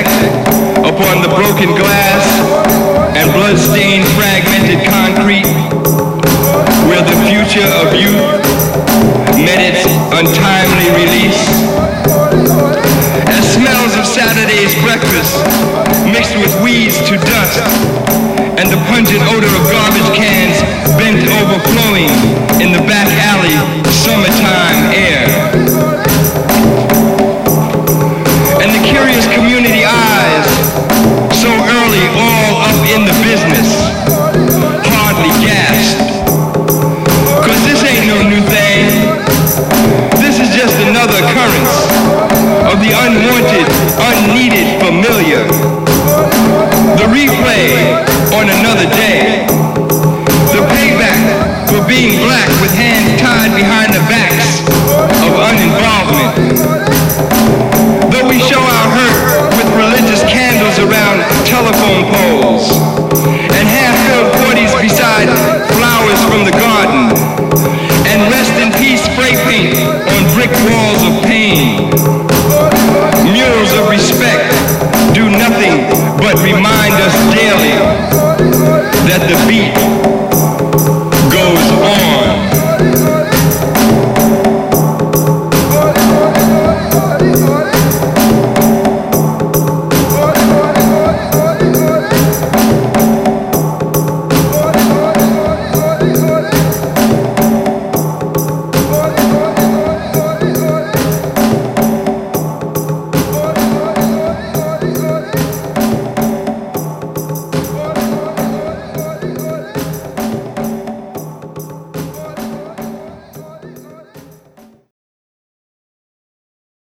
reflect upon the broken glass and blood-stained fragmented concrete where the future of youth met its untimely release. As smells of Saturday's breakfast mixed with weeds to dust and the pungent odor of garbage cans bent overflowing in the back alley summertime air. And the curious community eyes, so early all up in the business, hardly gasped. 'Cause this ain't no new thing. This is just another occurrence of the unwanted, unneeded familiar. The replay on another day. The payback for being black with hands tied behind the backs of uninvolvement. Though we show our hurt with religious candles around telephone poles